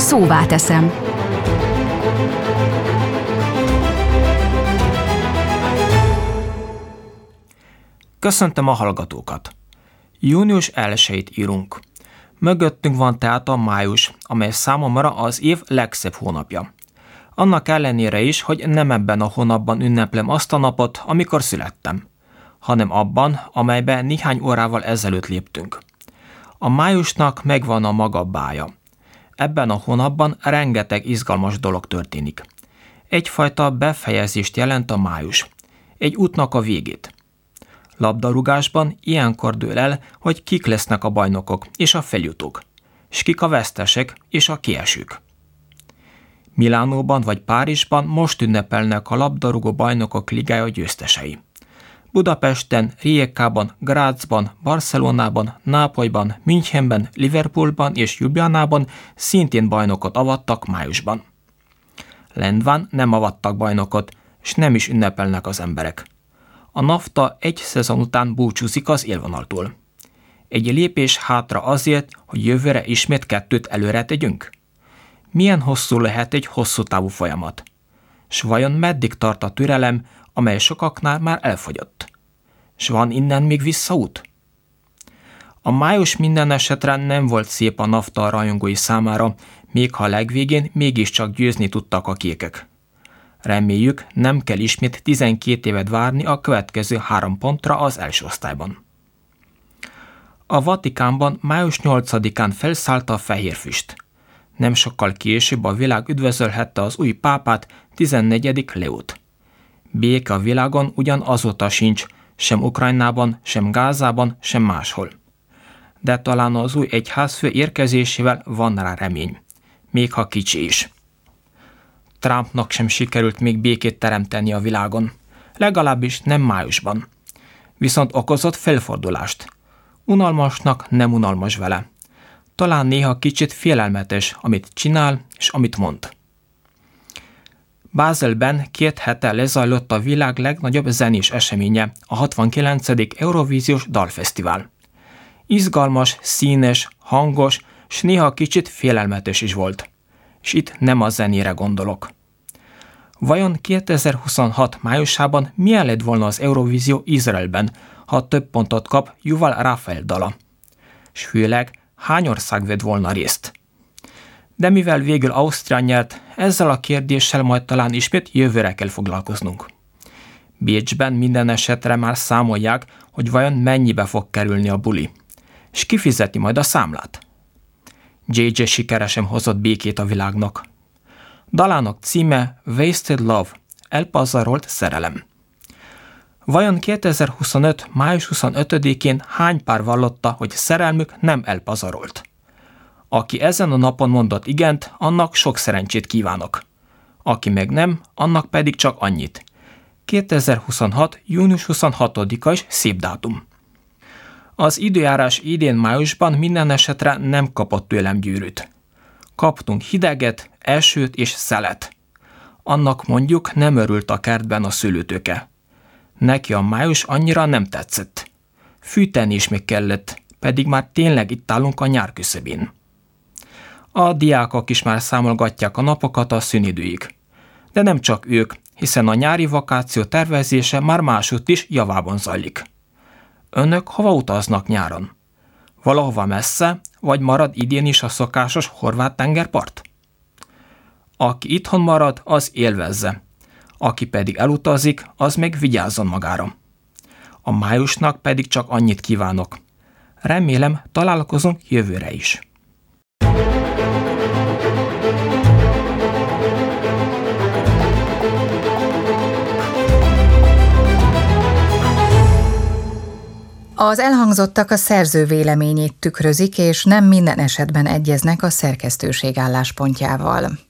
Szóvá teszem. Köszöntöm a hallgatókat! Június 1-ét írunk. Mögöttünk van tehát a május, amely számomra az év legszebb hónapja. Annak ellenére is, hogy nem ebben a hónapban ünneplem azt a napot, amikor születtem, hanem abban, amelyben néhány órával ezelőtt léptünk. A májusnak megvan a maga bája. Ebben a hónapban rengeteg izgalmas dolog történik. Egyfajta befejezést jelent a május. Egy útnak a végét. Labdarúgásban ilyenkor dől el, hogy kik lesznek a bajnokok és a feljutók, s kik a vesztesek és a kiesők. Milánóban vagy Párizsban most ünnepelnek a labdarúgó bajnokok ligája győztesei. Budapesten, Rijekában, Grazban, Barcelonában, Nápolyban, Münchenben, Liverpoolban és Ljubljanában szintén bajnokot avattak májusban. Lendván nem avattak bajnokot, és nem is ünnepelnek az emberek. A NAFTA egy szezon után búcsúzik az élvonaltól. Egy lépés hátra azért, hogy jövőre ismét 2 előre tegyünk? Milyen hosszú lehet egy hosszú távú folyamat? S vajon meddig tart a türelem, amely sokaknál már elfogyott? S van innen még visszaút? A május minden esetre nem volt szép a NAFTA rajongói számára, még ha a legvégén mégiscsak győzni tudtak a kékek. Reméljük, nem kell ismét 12 évet várni a következő 3 pontra az első osztályban. A Vatikánban május 8-án felszállt a fehér füst. Nem sokkal később a világ üdvözölhette az új pápát, 14. Leót. Béke a világon ugyan azóta sincs, sem Ukrajnában, sem Gázában, sem máshol. De talán az új egyházfő érkezésével van rá remény, még ha kicsi is. Trumpnak sem sikerült még békét teremteni a világon, legalábbis nem májusban. Viszont okozott felfordulást. Unalmasnak nem unalmas vele. Talán néha kicsit félelmetes, amit csinál és amit mond. Bázelben 2 hete lezajlott a világ legnagyobb zenés eseménye, a 69. Eurovíziós Dalfesztivál. Izgalmas, színes, hangos, s néha kicsit félelmetes is volt. És itt nem a zenére gondolok. Vajon 2026 májusában milyen lett volna az Eurovízió Izraelben, ha több pontot kap Yuval Rafael dala? S főleg hány ország vett volna részt? De mivel végül Ausztria nyert, ezzel a kérdéssel majd talán ismét jövőre kell foglalkoznunk. Bécsben minden esetre már számolják, hogy vajon mennyibe fog kerülni a buli. És ki fizeti majd a számlát? JJ sikeresen hozott békét a világnak. Dalának címe Wasted Love, elpazarolt szerelem. Vajon 2025. május 25-én hány pár vallotta, hogy szerelmük nem elpazarolt? Aki ezen a napon mondott igent, annak sok szerencsét kívánok. Aki meg nem, annak pedig csak annyit. 2026. június 26-a is szép dátum. Az időjárás idén májusban minden esetre nem kapott tőlem gyűrűt. Kaptunk hideget, esőt és szelet. Annak mondjuk nem örült a kertben a szőlőtőke. Neki a május annyira nem tetszett. Fűteni is még kellett, pedig már tényleg itt állunk a nyár küszöbén. A diákok is már számolgatják a napokat a szünidőig. De nem csak ők, hiszen a nyári vakáció tervezése már másutt is javában zajlik. Önök hova utaznak nyáron? Valahova messze, vagy marad idén is a szokásos horvát tengerpart? Aki itthon marad, az élvezze. Aki pedig elutazik, az meg vigyázzon magára. A májusnak pedig csak annyit kívánok. Remélem, találkozunk jövőre is. Az elhangzottak a szerző véleményét tükrözik, és nem minden esetben egyeznek a szerkesztőség álláspontjával.